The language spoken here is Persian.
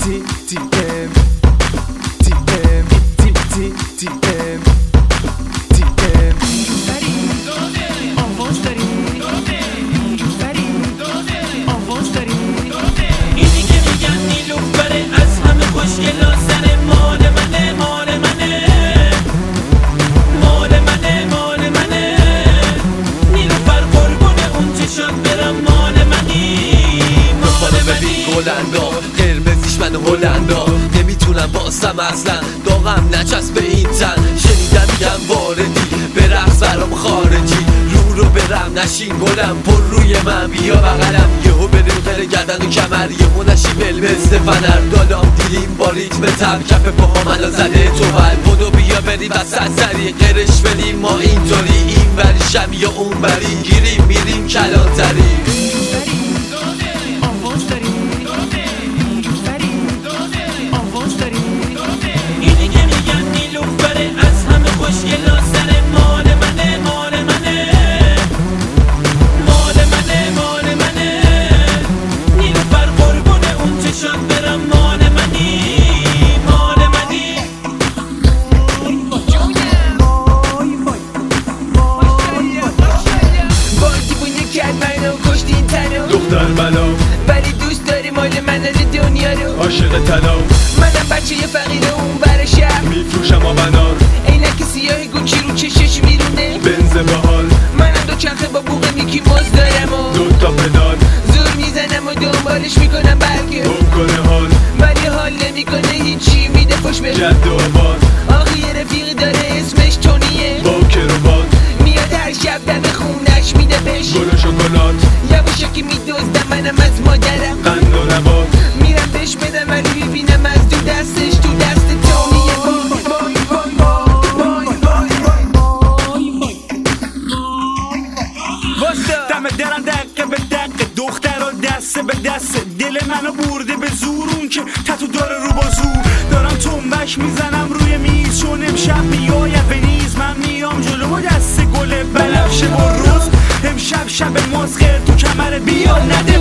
قرمزیش من هلندا نمیتونم باسم اصلا داغم نچسب به این تن شنیدم میگم واردی به رقص برام خارجی رو برم نشین گلم پر روی من بیا بغلم یهو بریم خیلی گردن و کمر یهو نشیم مثل فنر دادم دیلیم با ریتم تب کف پاها منو زده تو بل بدو بیا بریم وسط سری قرش بدیم ما اینطوری این بری شم یا اون بری گیریم میریم کلانتری دختر بلا ولی دوست داری مال من دنیا رو عاشق طلا منم بچه فقیر اون بر شهر میفروشم آبنار عینک سیاه گوچی رو چشش میرونه بنز بحال منم دو چرخه با بوق میکی مز دارم و دو تا پدال زور میزنم و دنبالش میکنم بلکه خوب کنه حال ولی حال نمیکنه هیچی میده خوش به جد و آباد آخی یه رفیقی داره اسمش تونیه با کروبات میاد هر شب دم خونش میده بهش گل و شکلات یواشکی میدوزدم منم از مادرم قند و نبات میرم بهش بدم ولی میبینم از دو دستش تو دست تونیه دم درم دقه به دقه دختر و دسته به دسته دل منو برده به زور اون که تتو داره رو با زور دارم تنبش میزنم روی میز چون امشب میاید به نیز من میام جلو و دست گل بنفشه با روز امشب شب مسخر تو کمر بیا نده